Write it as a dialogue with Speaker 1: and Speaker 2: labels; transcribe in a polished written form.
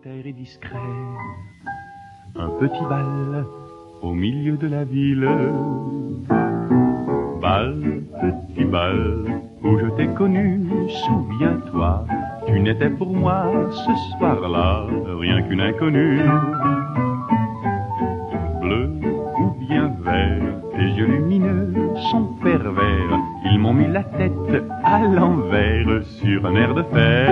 Speaker 1: solitaire et discret. Un petit bal au milieu de la ville. Bal, petit bal, où je t'ai connu, souviens-toi, tu n'étais pour moi ce soir-là rien qu'une inconnue. Bleu ou bien vert, tes yeux lumineux sont pervers, ils m'ont mis la tête à l'envers sur un air de fer.